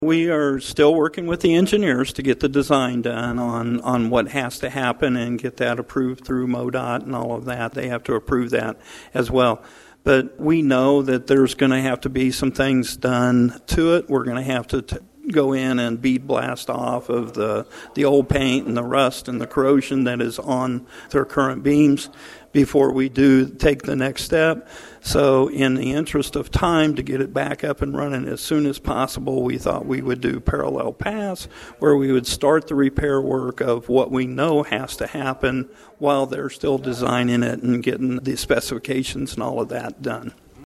We are still working with the engineers to get the design done on what has to happen and get that approved through MoDOT and all of that. They have to approve that as well. But we know that there's going to have to be some things done to it. We're going to have to go in and bead blast off of the old paint and the rust and the corrosion that is on their current beams before we do take the next step. So in the interest of time to get it back up and running as soon as possible, we thought we would do parallel paths where we would start the repair work of what we know has to happen while they're still designing it and getting the specifications and all of that done.